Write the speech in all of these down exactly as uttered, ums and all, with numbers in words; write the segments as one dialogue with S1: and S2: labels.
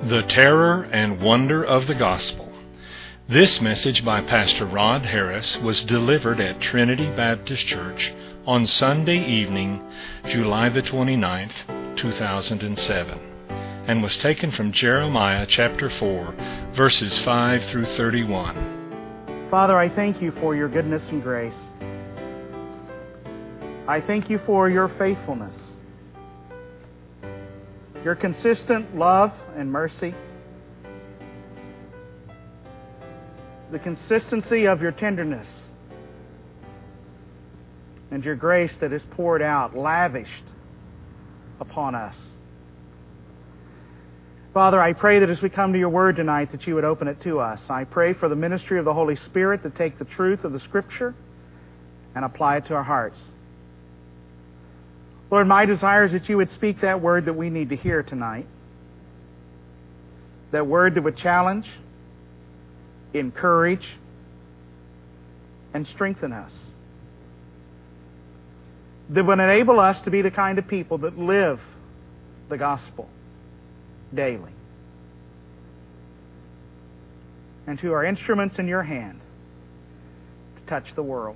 S1: The Terror and Wonder of the Gospel. This message by Pastor Rod Harris was delivered at Trinity Baptist Church on Sunday evening, July the twenty-ninth, two thousand seven, and was taken from Jeremiah chapter four, verses five through thirty-one.
S2: Father, I thank you for your goodness and grace. I thank you for your faithfulness, your consistent love and mercy, the consistency of your tenderness, and your grace that is poured out, lavished upon us. Father, I pray that as we come to your word tonight, that you would open it to us. I pray for the ministry of the Holy Spirit to take the truth of the Scripture and apply it to our hearts. Lord, my desire is that you would speak that word that we need to hear tonight. That word that would challenge, encourage, and strengthen us. That would enable us to be the kind of people that live the gospel daily. And who are instruments in your hand to touch the world.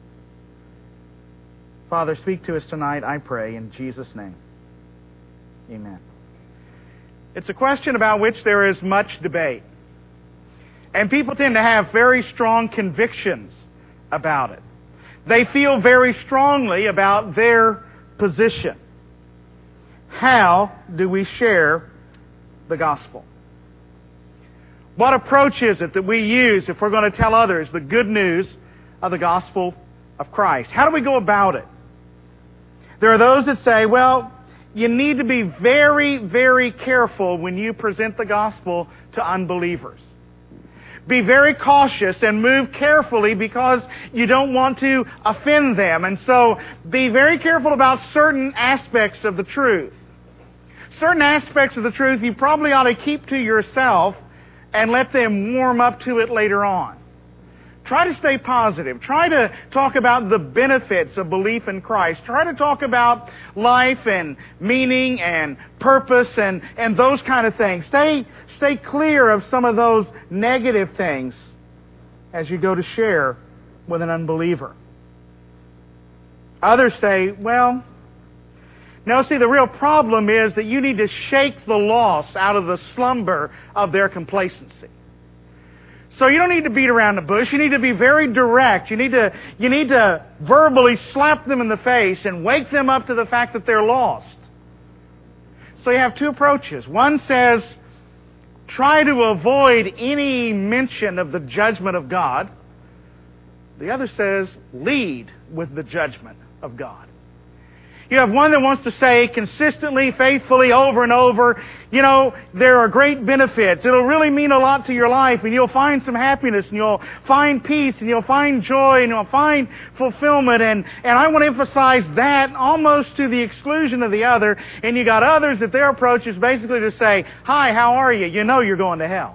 S2: Father, speak to us tonight, I pray, in Jesus' name. Amen. It's a question about which there is much debate. And people tend to have very strong convictions about it. They feel very strongly about their position. How do we share the gospel? What approach is it that we use if we're going to tell others the good news of the gospel of Christ? How do we go about it? There are those that say, well, you need to be very, very careful when you present the gospel to unbelievers. Be very cautious and move carefully because you don't want to offend them. And so be very careful about certain aspects of the truth. Certain aspects of the truth you probably ought to keep to yourself and let them warm up to it later on. Try to stay positive. Try to talk about the benefits of belief in Christ. Try to talk about life and meaning and purpose and, and those kind of things. Stay, stay clear of some of those negative things as you go to share with an unbeliever. Others say, well, no, see, the real problem is that you need to shake the lost out of the slumber of their complacency. So you don't need to beat around the bush. You need to be very direct. You need to, you need to verbally slap them in the face and wake them up to the fact that they're lost. So you have two approaches. One says, try to avoid any mention of the judgment of God. The other says, lead with the judgment of God. You have one that wants to say consistently, faithfully, over and over, you know, there are great benefits. It'll really mean a lot to your life, and you'll find some happiness, and you'll find peace, and you'll find joy, and you'll find fulfillment. And, and I want to emphasize that almost to the exclusion of the other. And you got others that their approach is basically to say, hi, how are you? You know you're going to hell.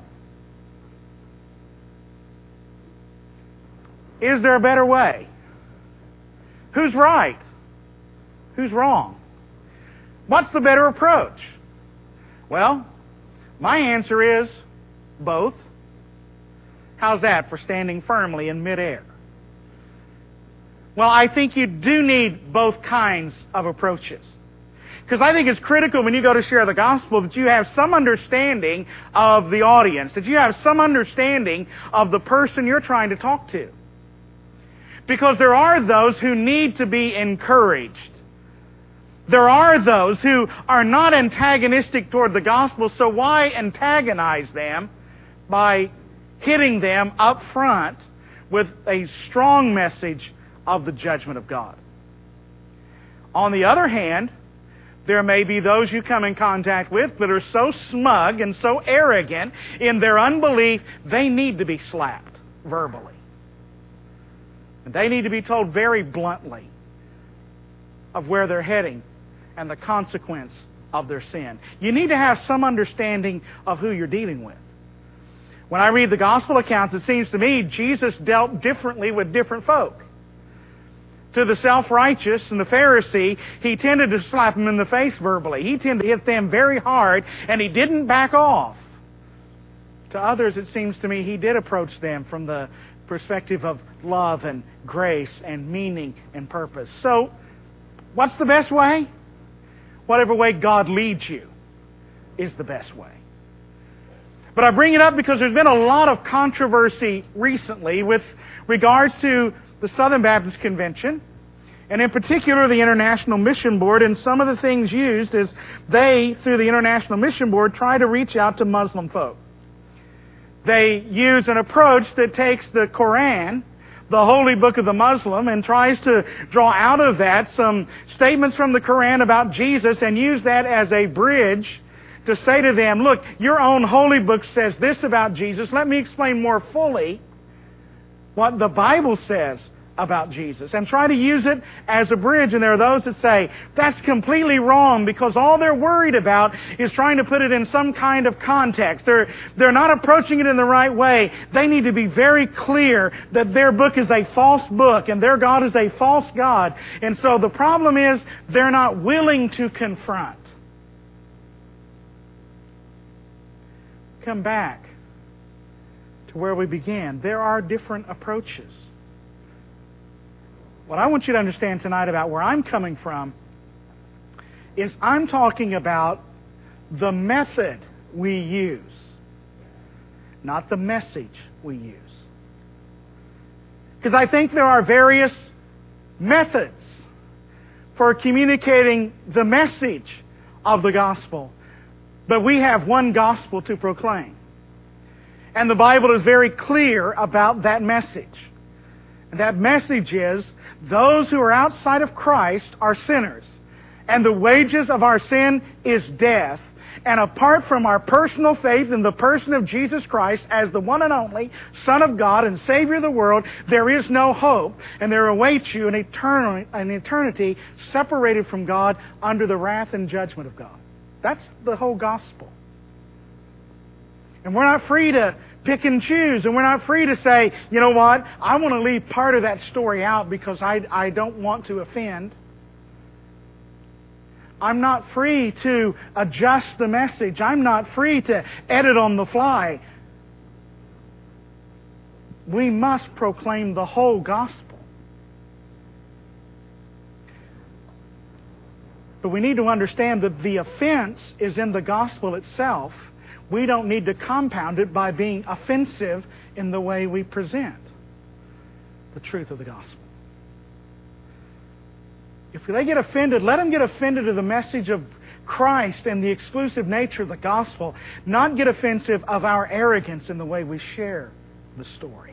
S2: Is there a better way? Who's right? Who's wrong? What's the better approach? Well, my answer is both. How's that for standing firmly in midair? Well, I think you do need both kinds of approaches. Because I think it's critical when you go to share the gospel that you have some understanding of the audience, that you have some understanding of the person you're trying to talk to. Because there are those who need to be encouraged. There are those who are not antagonistic toward the gospel, so why antagonize them by hitting them up front with a strong message of the judgment of God? On the other hand, there may be those you come in contact with that are so smug and so arrogant in their unbelief, they need to be slapped verbally. And they need to be told very bluntly of where they're heading and the consequence of their sin. You need to have some understanding of who you're dealing with. When I read the gospel accounts, it seems to me Jesus dealt differently with different folk. To the self-righteous and the Pharisee, he tended to slap them in the face verbally. He tended to hit them very hard, and he didn't back off. To others, it seems to me, He did approach them from the perspective of love and grace and meaning and purpose. So, what's the best way? Whatever way God leads you is the best way. But I bring it up because there's been a lot of controversy recently with regards to the Southern Baptist Convention, and in particular the International Mission Board, and some of the things used is they, through the International Mission Board, try to reach out to Muslim folk. They use an approach that takes the Koran, the holy book of the Muslim, and tries to draw out of that some statements from the Koran about Jesus and use that as a bridge to say to them, look, your own holy book says this about Jesus. Let me explain more fully what the Bible says about Jesus, and try to use it as a bridge. And there are those that say that's completely wrong because all they're worried about is trying to put it in some kind of context. They're, they're not approaching it in the right way. They need to be very clear that their book is a false book and their God is a false God. And so the problem is they're not willing to confront. Come back to where we began. There are different approaches. What I want you to understand tonight about where I'm coming from is I'm talking about the method we use, not the message we use. Because I think there are various methods for communicating the message of the gospel, but we have one gospel to proclaim. And the Bible is very clear about that message. And that message is, those who are outside of Christ are sinners, and the wages of our sin is death. And apart from our personal faith in the person of Jesus Christ as the one and only Son of God and Savior of the world, there is no hope, and there awaits you an eternity, an eternity separated from God under the wrath and judgment of God. That's the whole gospel. And we're not free to pick and choose, and we're not free to say, you know what, I want to leave part of that story out because I, I don't want to offend. I'm not free to adjust the message. I'm not free to edit on the fly. We must proclaim the whole gospel. But we need to understand that the offense is in the gospel itself. We don't need to compound it by being offensive in the way we present the truth of the gospel. If they get offended, let them get offended to the message of Christ and the exclusive nature of the gospel, not get offensive of our arrogance in the way we share the story.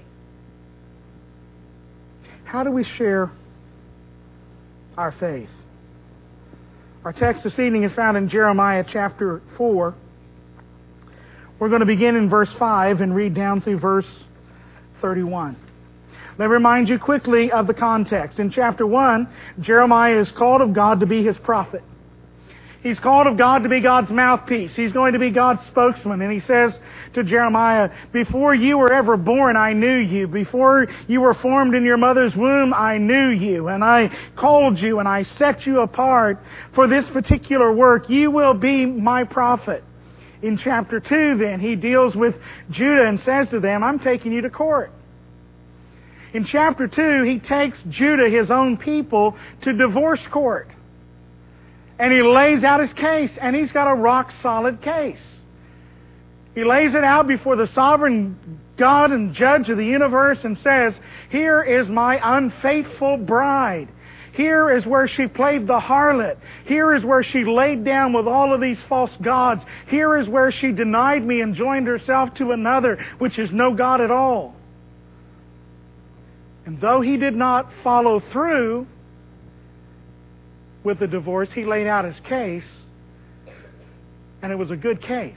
S2: How do we share our faith? Our text this evening is found in Jeremiah chapter four. We're going to begin in verse five and read down through verse thirty-one. Let me remind you quickly of the context. In chapter one, Jeremiah is called of God to be His prophet. He's called of God to be God's mouthpiece. He's going to be God's spokesman. And he says to Jeremiah, before you were ever born, I knew you. Before you were formed in your mother's womb, I knew you. And I called you and I set you apart for this particular work. You will be my prophet. In chapter two, then, he deals with Judah and says to them, I'm taking you to court. In chapter two, he takes Judah, his own people, to divorce court. And he lays out his case, and he's got a rock-solid case. He lays it out before the sovereign God and judge of the universe and says, here is my unfaithful bride. Here is where she played the harlot. Here is where she laid down with all of these false gods. Here is where she denied me and joined herself to another, which is no God at all. And though he did not follow through with the divorce, he laid out his case, and it was a good case.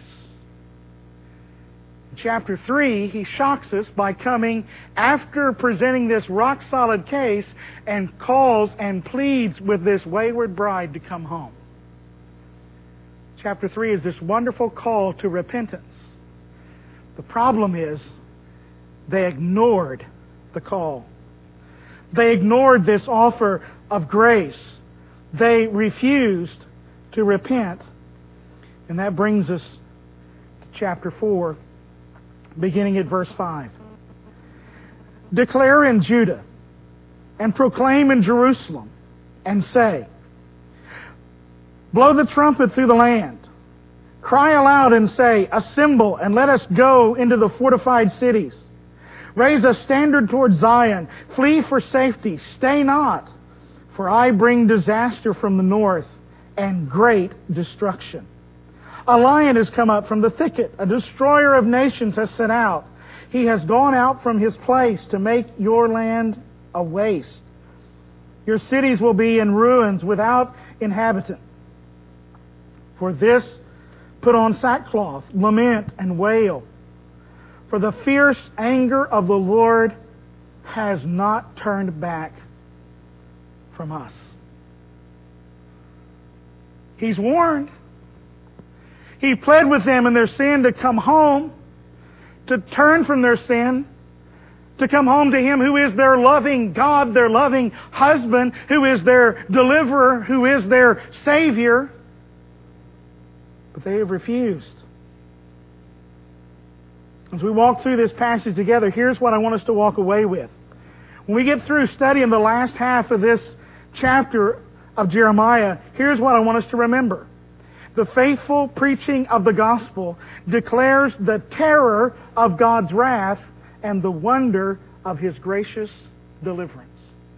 S2: In chapter three, he shocks us by coming after presenting this rock-solid case and calls and pleads with this wayward bride to come home. Chapter three is this wonderful call to repentance. The problem is they ignored the call. They ignored this offer of grace. They refused to repent. And that brings us to chapter four. beginning at verse five. Declare in Judah, and proclaim in Jerusalem, and say, blow the trumpet through the land. Cry aloud and say, assemble, and let us go into the fortified cities. Raise a standard toward Zion. Flee for safety. Stay not, for I bring disaster from the north and great destruction. A lion has come up from the thicket. A destroyer of nations has set out. He has gone out from his place to make your land a waste. Your cities will be in ruins without inhabitant. For this, put on sackcloth, lament, and wail. For the fierce anger of the Lord has not turned back from us. He's warned. He pled with them in their sin to come home, to turn from their sin, to come home to Him who is their loving God, their loving husband, who is their deliverer, who is their Savior. But they have refused. As we walk through this passage together, here's what I want us to walk away with. When we get through studying the last half of this chapter of Jeremiah, here's what I want us to remember. The faithful preaching of the gospel declares the terror of God's wrath and the wonder of His gracious deliverance.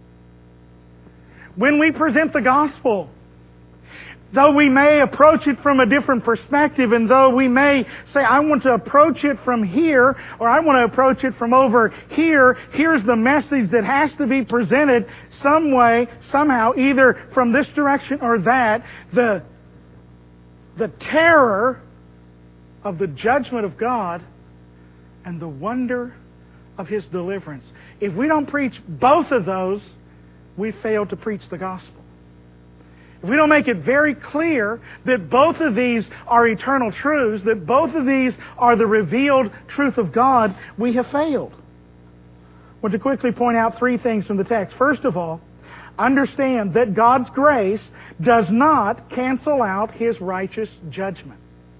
S2: When we present the gospel, though we may approach it from a different perspective, and though we may say, I want to approach it from here, or I want to approach it from over here, here's the message that has to be presented some way, somehow, either from this direction or that. The, the terror of the judgment of God and the wonder of His deliverance. If we don't preach both of those, we fail to preach the gospel. If we don't make it very clear that both of these are eternal truths, that both of these are the revealed truth of God, we have failed. I want to quickly point out three things from the text. First of all, understand that God's grace does not cancel out His righteous judgment.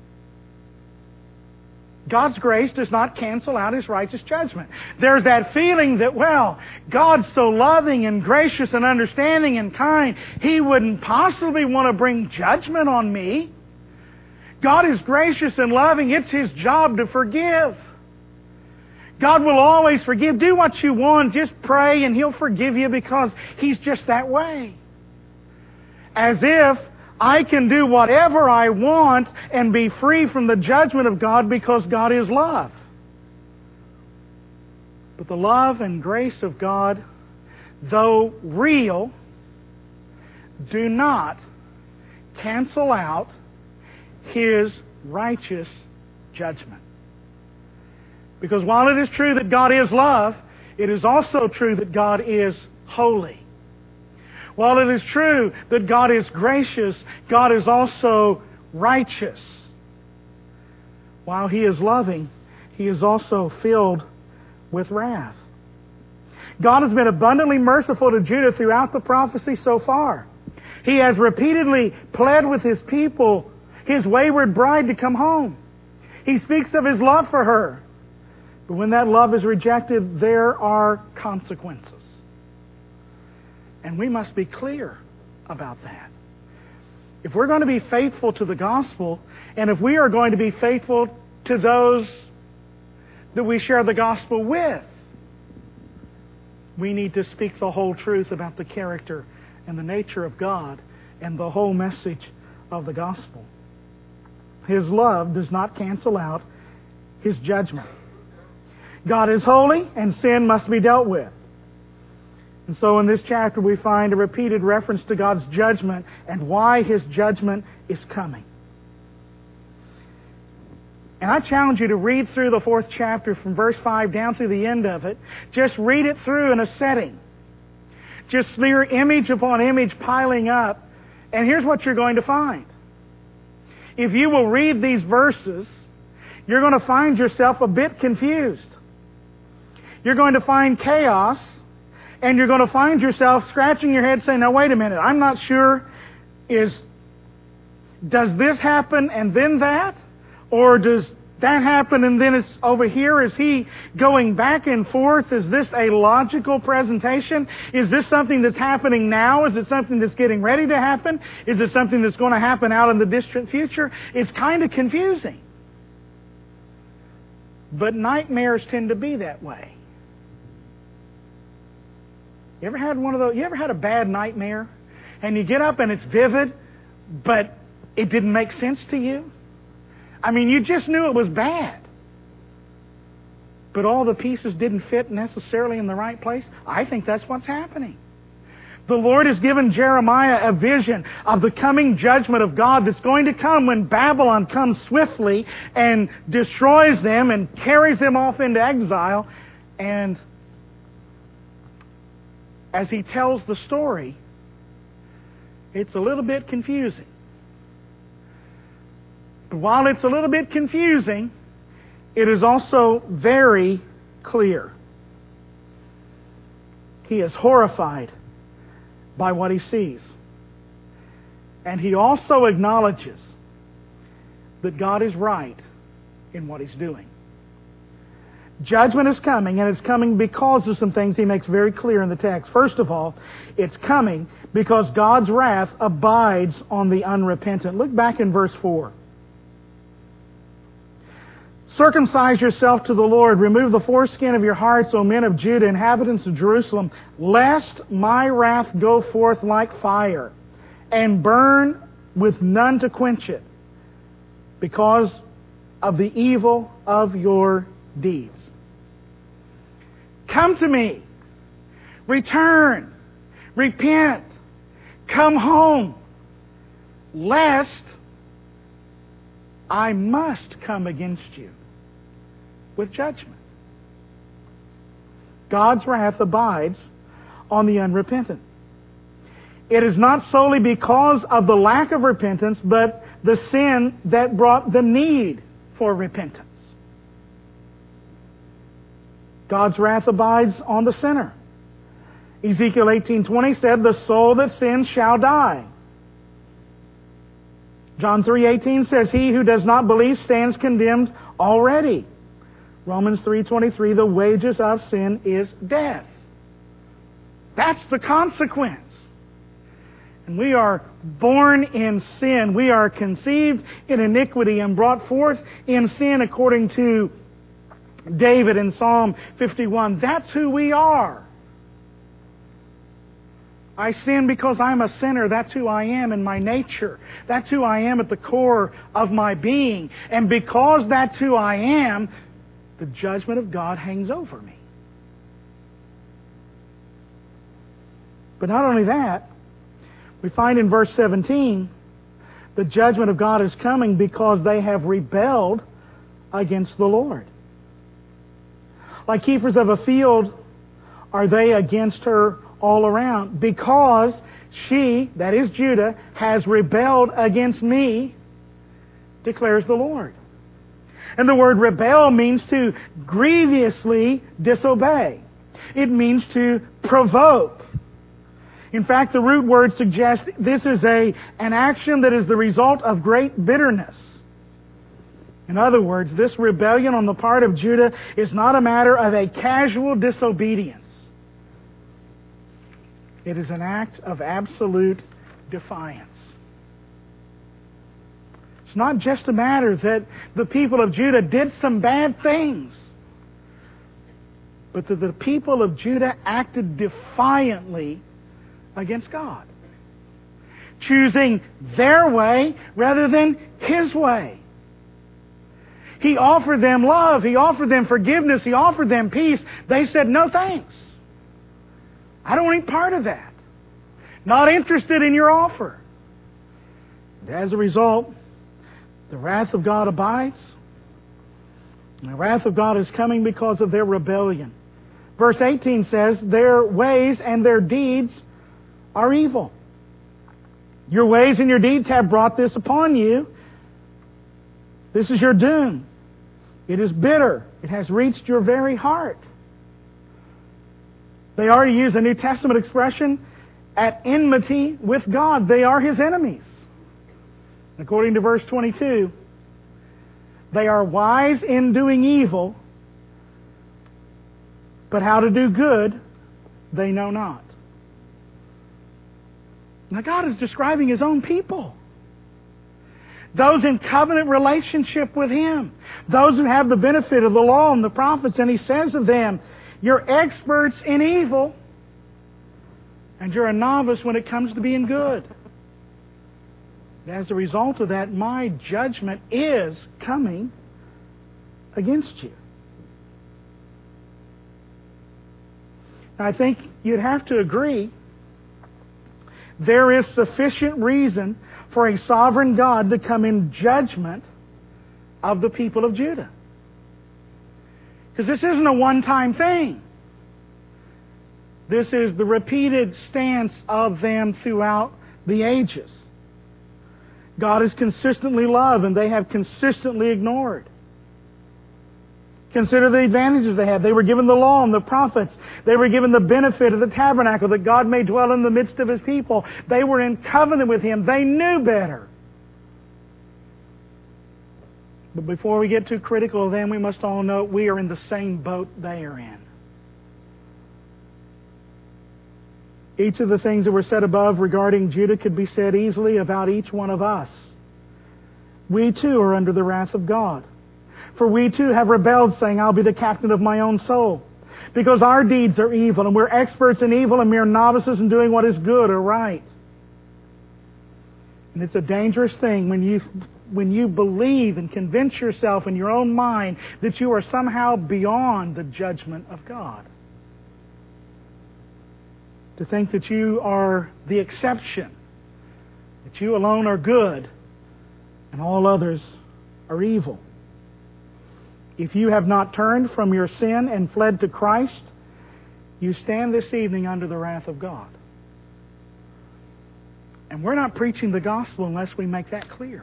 S2: God's grace does not cancel out His righteous judgment. There's that feeling that, well, God's so loving and gracious and understanding and kind, He wouldn't possibly want to bring judgment on me. God is gracious and loving. It's His job to forgive. God will always forgive. Do what you want. Just pray and He'll forgive you because He's just that way. As if I can do whatever I want and be free from the judgment of God because God is love. But the love and grace of God, though real, do not cancel out His righteous judgment. Because while it is true that God is love, it is also true that God is holy. While it is true that God is gracious, God is also righteous. While He is loving, He is also filled with wrath. God has been abundantly merciful to Judah throughout the prophecy so far. He has repeatedly pled with His people, His wayward bride, to come home. He speaks of His love for her. But when that love is rejected, there are consequences. And we must be clear about that. If we're going to be faithful to the gospel, and if we are going to be faithful to those that we share the gospel with, we need to speak the whole truth about the character and the nature of God and the whole message of the gospel. His love does not cancel out His judgment. God is holy, and sin must be dealt with. And so in this chapter we find a repeated reference to God's judgment and why His judgment is coming. And I challenge you to read through the fourth chapter from verse five down through the end of it. Just read it through in a setting. Just clear image upon image piling up. And here's what you're going to find. If you will read these verses, you're going to find yourself a bit confused. You're going to find chaos. And you're going to find yourself scratching your head saying, now wait a minute, I'm not sure, is, does this happen and then that? Or does that happened and then it's over here? Is he going back and forth? Is this a logical presentation? Is this something that's happening now? Is it something that's getting ready to happen? Is it something that's going to happen out in the distant future? It's kind of confusing. But nightmares tend to be that way. You ever had one of those? You ever had a bad nightmare? And you get up and it's vivid, but it didn't make sense to you? I mean, you just knew it was bad. But all the pieces didn't fit necessarily in the right place? I think that's what's happening. The Lord has given Jeremiah a vision of the coming judgment of God that's going to come when Babylon comes swiftly and destroys them and carries them off into exile. And as he tells the story, it's a little bit confusing. But while it's a little bit confusing, it is also very clear. He is horrified by what he sees. And he also acknowledges that God is right in what he's doing. Judgment is coming, and it's coming because of some things he makes very clear in the text. First of all, it's coming because God's wrath abides on the unrepentant. Look back in verse four. Circumcise yourself to the Lord. Remove the foreskin of your hearts, O men of Judah, inhabitants of Jerusalem, lest my wrath go forth like fire, and burn with none to quench it, because of the evil of your deeds. Come to me. Return. Repent. Come home. Lest I must come against you with judgment. God's wrath abides on the unrepentant. It is not solely because of the lack of repentance, but the sin that brought the need for repentance. God's wrath abides on the sinner. Ezekiel eighteen twenty said, "The soul that sins shall die." John three eighteen says, "He who does not believe stands condemned already." Romans three twenty-three, "The wages of sin is death." That's the consequence. And we are born in sin. We are conceived in iniquity and brought forth in sin, according to David in Psalm fifty-one. That's who we are. I sin because I'm a sinner. That's who I am in my nature. That's who I am at the core of my being. And because that's who I am, the judgment of God hangs over me. But not only that, we find in verse seventeen, the judgment of God is coming because they have rebelled against the Lord. Like keepers of a field are they against her all around, because she, that is Judah, has rebelled against me, declares the Lord. And the word rebel means to grievously disobey. It means to provoke. In fact, the root word suggests this is a, an action that is the result of great bitterness. In other words, this rebellion on the part of Judah is not a matter of a casual disobedience. It is an act of absolute defiance. It's not just a matter that the people of Judah did some bad things, but that the people of Judah acted defiantly against God, choosing their way rather than His way. He offered them love. He offered them forgiveness. He offered them peace. They said, "No thanks. I don't want any part of that. Not interested in your offer." And as a result, the wrath of God abides. And the wrath of God is coming because of their rebellion. Verse eighteen says, "Their ways and their deeds are evil." Your ways and your deeds have brought this upon you. This is your doom. It is bitter. It has reached your very heart. They are, to use a New Testament expression, at enmity with God. They are His enemies. According to verse twenty-two, They are wise in doing evil, but how to do good they know not. Now God is describing His own people. Those in covenant relationship with Him. Those who have the benefit of the law and the prophets. And He says of them, you're experts in evil, and you're a novice when it comes to being good. As a result of that, my judgment is coming against you. Now, I think you'd have to agree there is sufficient reason for a sovereign God to come in judgment of the people of Judah. Because this isn't a one-time thing. This is the repeated stance of them throughout the ages. God has consistently loved, and they have consistently ignored. Consider the advantages they had. They were given the law and the prophets. They were given the benefit of the tabernacle that God may dwell in the midst of His people. They were in covenant with Him. They knew better. But before we get too critical of them, we must all know we are in the same boat they are in. Each of the things that were said above regarding Judah could be said easily about each one of us. We too are under the wrath of God. For we too have rebelled, saying, I'll be the captain of my own soul. Because our deeds are evil, and we're experts in evil and mere novices in doing what is good or right. And it's a dangerous thing when you, when you believe and convince yourself in your own mind that you are somehow beyond the judgment of God. To think that you are the exception, that you alone are good, and all others are evil. If you have not turned from your sin and fled to Christ, you stand this evening under the wrath of God. And we're not preaching the gospel unless we make that clear.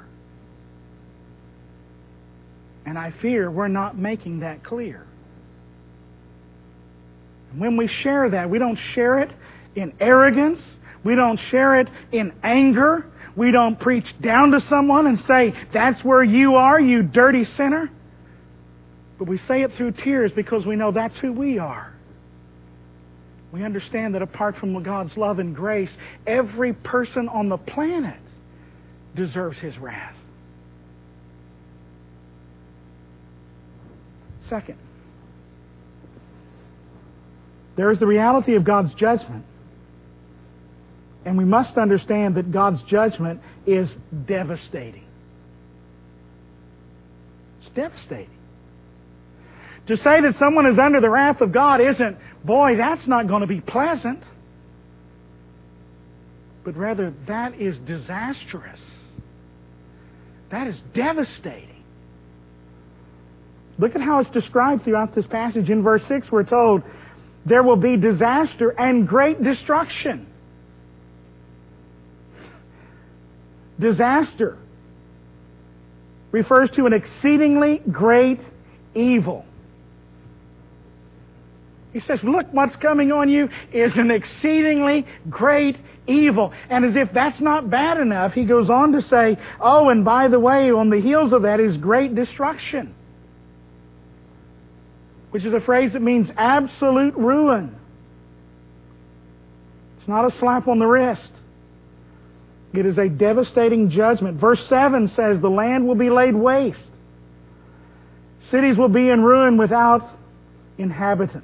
S2: And I fear we're not making that clear. And when we share that, we don't share it in arrogance. We don't share it in anger. We don't preach down to someone and say, that's where you are, you dirty sinner. But we say it through tears because we know that's who we are. We understand that apart from God's love and grace, every person on the planet deserves His wrath. Second, there is the reality of God's judgment. And we must understand that God's judgment is devastating. It's devastating. To say that someone is under the wrath of God isn't, boy, that's not going to be pleasant. But rather, that is disastrous. That is devastating. Look at how it's described throughout this passage. In verse six, we're told, there will be disaster and great destruction. Disaster refers to an exceedingly great evil. He says, look, what's coming on you is an exceedingly great evil. And as if that's not bad enough, he goes on to say, oh, and by the way, on the heels of that is great destruction. Which is a phrase that means absolute ruin. It's not a slap on the wrist. It is a devastating judgment. Verse seven says, the land will be laid waste. Cities will be in ruin without inhabitants.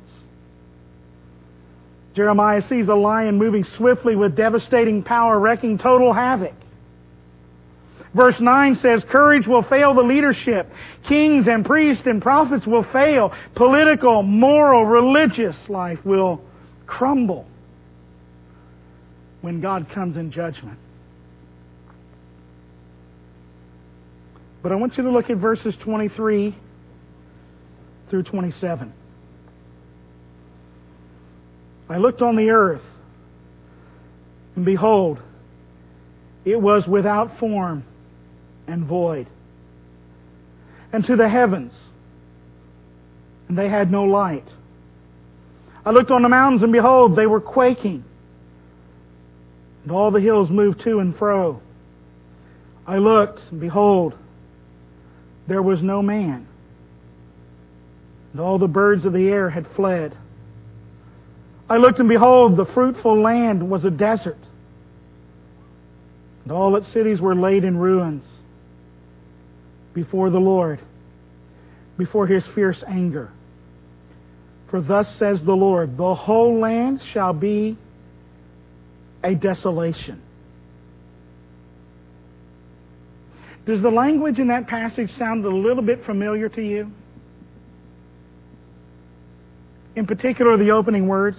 S2: Jeremiah sees a lion moving swiftly with devastating power, wreaking total havoc. Verse nine says, courage will fail the leadership. Kings and priests and prophets will fail. Political, moral, religious life will crumble when God comes in judgment. But I want you to look at verses twenty-three through twenty-seven. I looked on the earth, and behold, it was without form and void. And to the heavens, and they had no light. I looked on the mountains, and behold, they were quaking. And all the hills moved to and fro. I looked, and behold, there was no man, and all the birds of the air had fled. I looked, and behold, the fruitful land was a desert, and all its cities were laid in ruins before the Lord, before His fierce anger. For thus says the Lord, the whole land shall be a desolation. Does the language in that passage sound a little bit familiar to you? In particular, the opening words.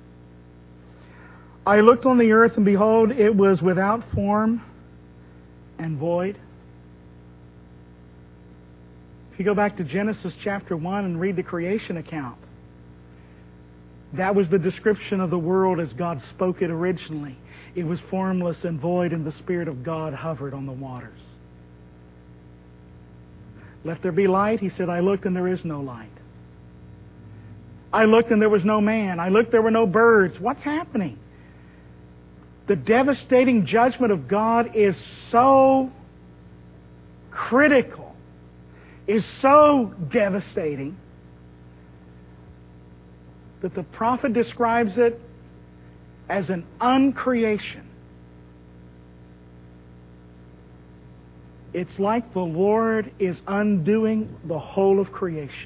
S2: I looked on the earth, and behold, it was without form and void. If you go back to Genesis chapter one and read the creation account, that was the description of the world as God spoke it originally. It was formless and void, and the Spirit of God hovered on the waters. Let there be light. He said, I looked, and there is no light. I looked, and there was no man. I looked, there were no birds. What's happening? The devastating judgment of God is so critical, is so devastating, that the prophet describes it as an uncreation. It's like the Lord is undoing the whole of creation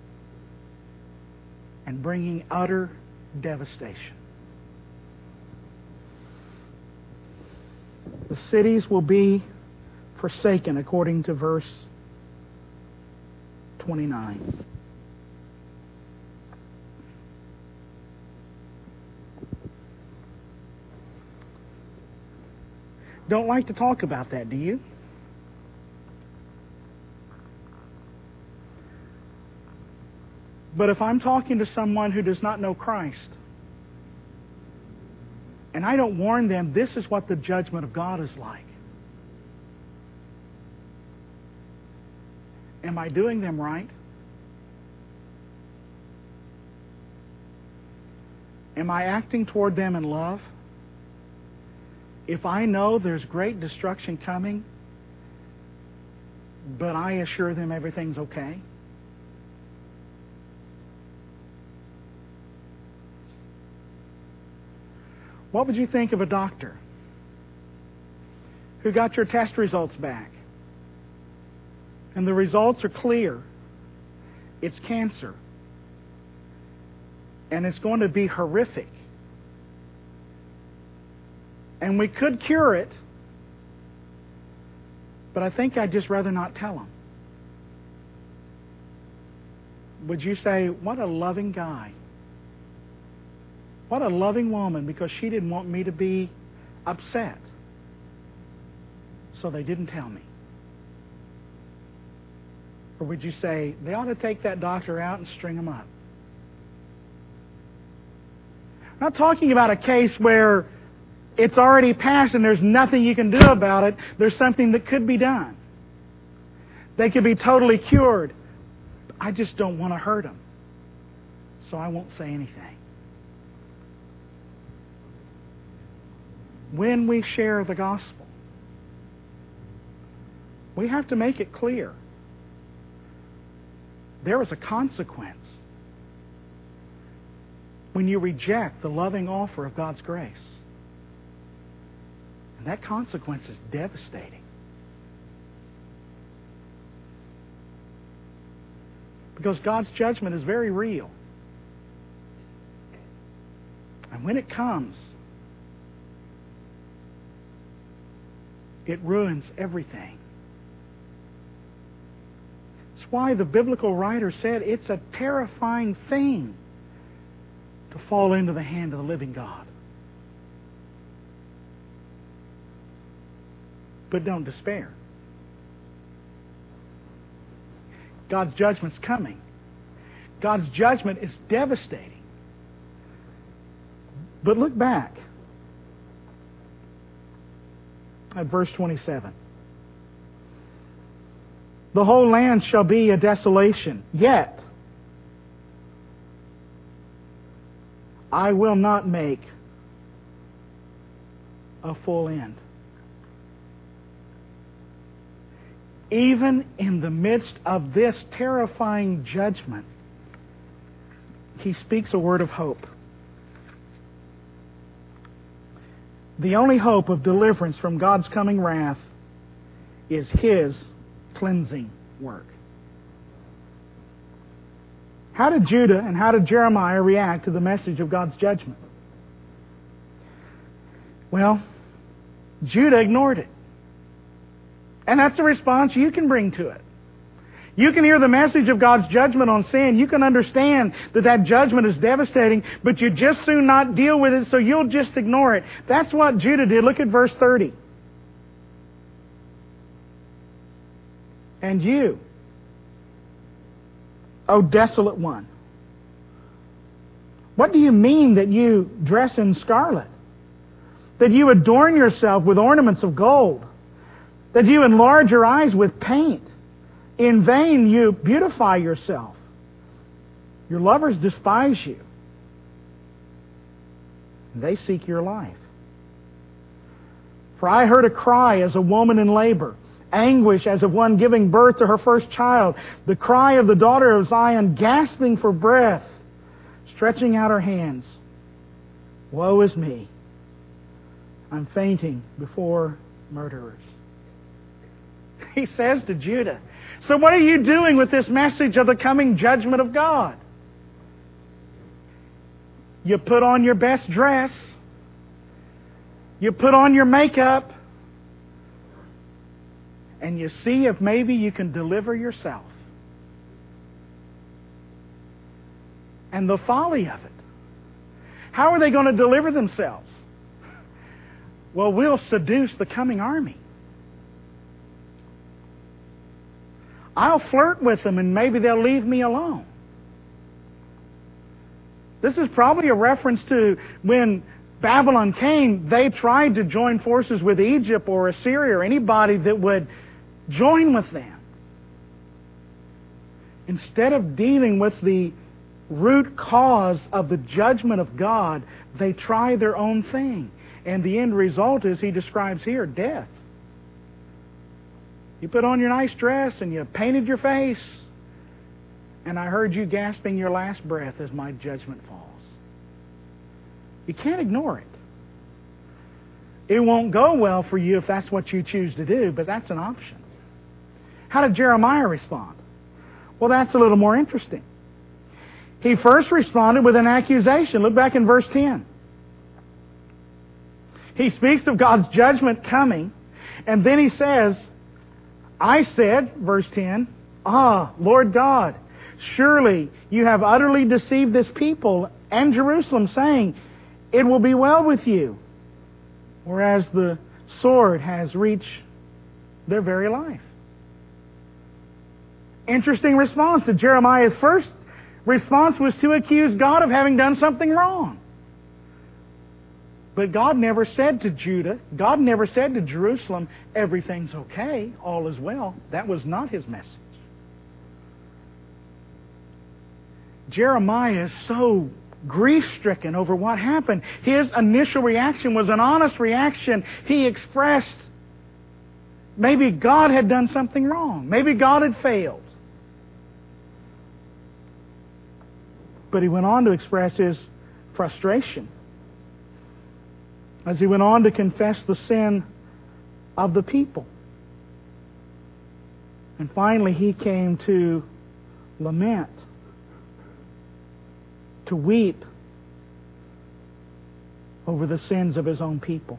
S2: and bringing utter devastation. The cities will be forsaken, according to verse twenty-nine. Don't like to talk about that, do you? But if I'm talking to someone who does not know Christ, and I don't warn them, this is what the judgment of God is like, am I doing them right? Am I acting toward them in love? If I know there's great destruction coming, but I assure them everything's okay? What would you think of a doctor who got your test results back, and the results are clear? It's cancer, and it's going to be horrific, and we could cure it, but I think I'd just rather not tell them. Would you say, what a loving guy? What a loving woman, because she didn't want me to be upset, so they didn't tell me? Or would you say, they ought to take that doctor out and string him up? I'm not talking about a case where it's already passed and there's nothing you can do about it. There's something that could be done. They could be totally cured. I just don't want to hurt them, so I won't say anything. When we share the gospel, we have to make it clear there is a consequence when you reject the loving offer of God's grace. And that consequence is devastating. Because God's judgment is very real. And when it comes, it ruins everything. That's why the biblical writer said it's a terrifying thing to fall into the hand of the living God. But don't despair. God's judgment's coming. God's judgment is devastating. But look back at verse twenty-seven. The whole land shall be a desolation, yet I will not make a full end. even in the midst of this terrifying judgment, He speaks a word of hope. The only hope of deliverance from God's coming wrath is His cleansing work. How did Judah and how did Jeremiah react to the message of God's judgment? Well, Judah ignored it. And that's a response you can bring to it. You can hear the message of God's judgment on sin. You can understand that that judgment is devastating, but you just soon not deal with it, so you'll just ignore it. That's what Judah did. Look at verse thirty. And you, O desolate one, what do you mean that you dress in scarlet? That you adorn yourself with ornaments of gold? That you enlarge your eyes with paint? In vain you beautify yourself. Your lovers despise you. They seek your life. For I heard a cry as a woman in labor, anguish as of one giving birth to her first child, the cry of the daughter of Zion, gasping for breath, stretching out her hands. Woe is me! I'm fainting before murderers. He says to Judah, so what are you doing with this message of the coming judgment of God? You put on your best dress. You put on your makeup. And you see if maybe you can deliver yourself. And the folly of it. How are they going to deliver themselves? Well, we'll seduce the coming army. I'll flirt with them and maybe they'll leave me alone. This is probably a reference to when Babylon came, they tried to join forces with Egypt or Assyria or anybody that would join with them. Instead of dealing with the root cause of the judgment of God, they try their own thing. And the end result is, he describes here, death. You put on your nice dress and you painted your face, and I heard you gasping your last breath as my judgment falls. You can't ignore it. It won't go well for you if that's what you choose to do, but that's an option. How did Jeremiah respond? Well, that's a little more interesting. He first responded with an accusation. Look back in verse ten. He speaks of God's judgment coming, and then he says, I said, verse ten, Ah, Lord God, surely you have utterly deceived this people and Jerusalem, saying, it will be well with you, whereas the sword has reached their very life. Interesting response to Jeremiah's first response was to accuse God of having done something wrong. But God never said to Judah, God never said to Jerusalem, everything's okay, all is well. That was not His message. Jeremiah is so grief-stricken over what happened. His initial reaction was an honest reaction. He expressed maybe God had done something wrong. Maybe God had failed. But he went on to express his frustration as he went on to confess the sin of the people. And finally he came to lament, to weep over the sins of his own people.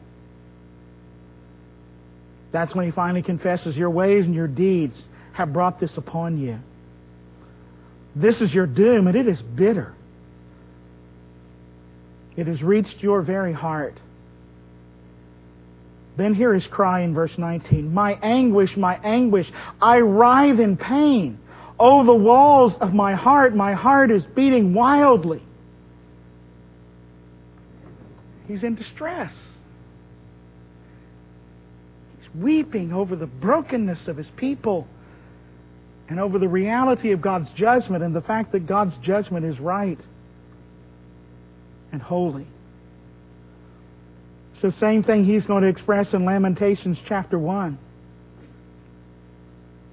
S2: That's when he finally confesses, your ways and your deeds have brought this upon you. This is your doom, and it is bitter. It has reached your very heart. Then hear his cry in verse nineteen. My anguish, my anguish, I writhe in pain. Oh, the walls of my heart, my heart is beating wildly. He's in distress. He's weeping over the brokenness of his people and over the reality of God's judgment and the fact that God's judgment is right and holy. It's the same thing he's going to express in Lamentations chapter one.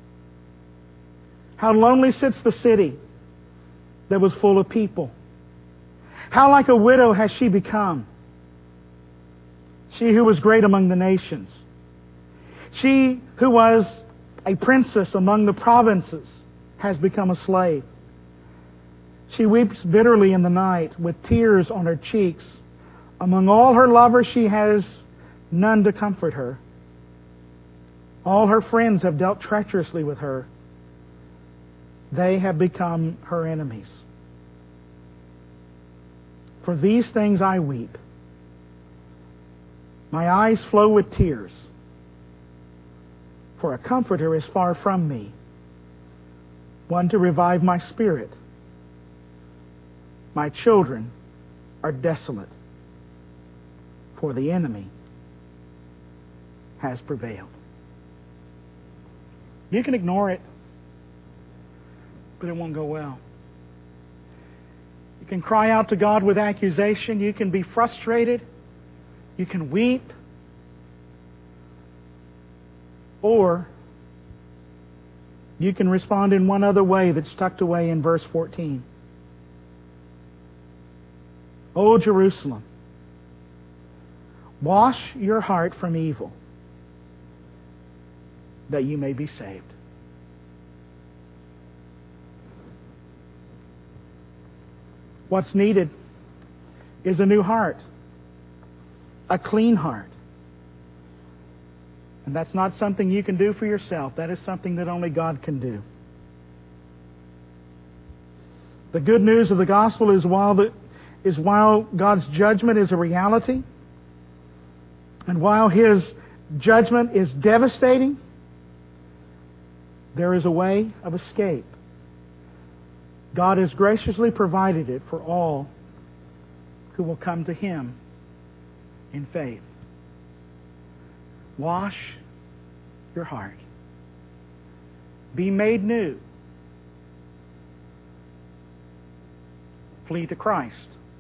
S2: How lonely sits the city that was full of people. How like a widow has she become. She who was great among the nations. She who was a princess among the provinces has become a slave. She weeps bitterly in the night with tears on her cheeks. Among all her lovers she has none to comfort her. All her friends have dealt treacherously with her. They have become her enemies. For these things I weep. My eyes flow with tears. For a comforter is far from me, one to revive my spirit. My children are desolate, for the enemy has prevailed. You can ignore it, but it won't go well. You can cry out to God with accusation. You can be frustrated. You can weep. Or you can respond in one other way that's tucked away in verse fourteen. O Jerusalem, wash your heart from evil, that you may be saved. What's needed is a new heart, a clean heart. And that's not something you can do for yourself. That is something that only God can do. The good news of the gospel is while, the, is while God's judgment is a reality, and while His judgment is devastating, there is a way of escape. God has graciously provided it for all who will come to Him in faith. Wash your heart. Be made new. Flee to Christ.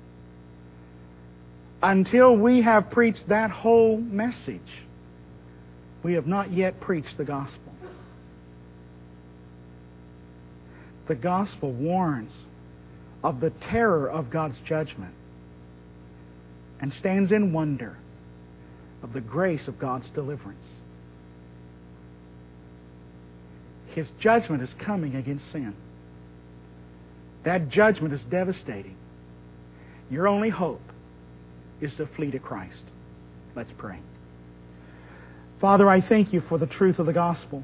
S2: Until we have preached that whole message, we have not yet preached the gospel. The gospel warns of the terror of God's judgment and stands in wonder of the grace of God's deliverance. His judgment is coming against sin. That judgment is devastating. Your only hope is to flee to Christ. Let's pray. Father, I thank You for the truth of the gospel.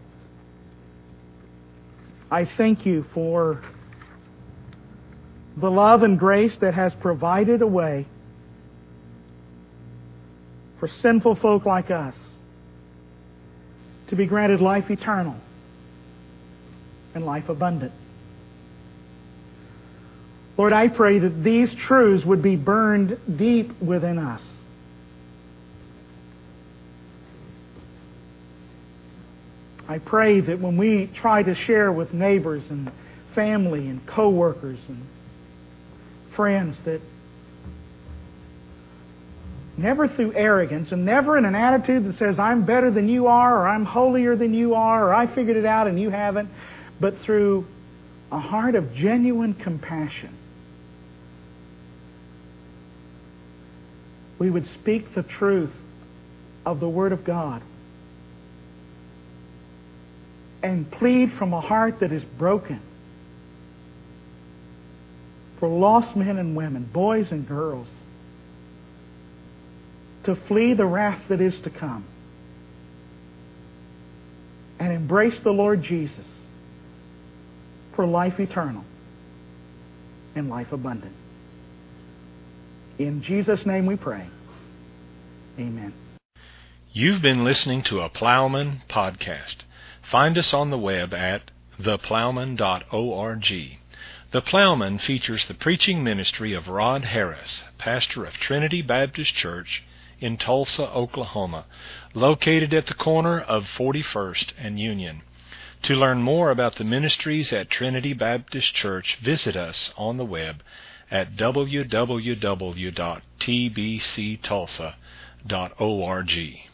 S2: I thank You for the love and grace that has provided a way for sinful folk like us to be granted life eternal and life abundant. Lord, I pray that these truths would be burned deep within us. I pray that when we try to share with neighbors and family and co-workers and friends, that never through arrogance and never in an attitude that says, I'm better than you are, or I'm holier than you are, or I figured it out and you haven't, but through a heart of genuine compassion, we would speak the truth of the Word of God and plead from a heart that is broken for lost men and women, boys and girls, to flee the wrath that is to come and embrace the Lord Jesus for life eternal and life abundant. In Jesus' name we pray. Amen.
S1: You've been listening to a Plowman podcast. Find us on the web at the plowman dot org. The Plowman features the preaching ministry of Rod Harris, pastor of Trinity Baptist Church in Tulsa, Oklahoma, located at the corner of forty-first and Union. To learn more about the ministries at Trinity Baptist Church, visit us on the web at w w w dot t b c tulsa dot org.